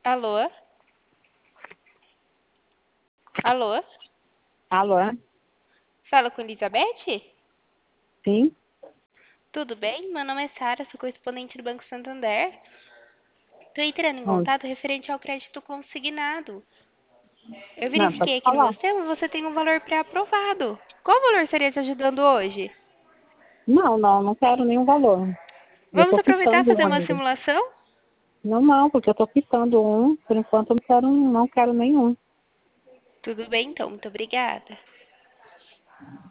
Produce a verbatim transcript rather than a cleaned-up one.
Alô? Alô? Alô? Fala com Elizabeth? Sim? Tudo bem? Meu nome é Sara, sou correspondente do Banco Santander. Estou entrando em Hum. contato referente ao crédito consignado. Eu Não, verifiquei pode aqui no meu falar. sistema, você tem um valor pré-aprovado. Qual valor estaria te ajudando hoje? Não, não, não quero nenhum valor. Eu Vamos tô aproveitar e quitando fazer um uma ainda. simulação? Não, não, porque eu tô quitando um. Por enquanto eu não quero, não quero nenhum. Tudo bem, então. Muito obrigada.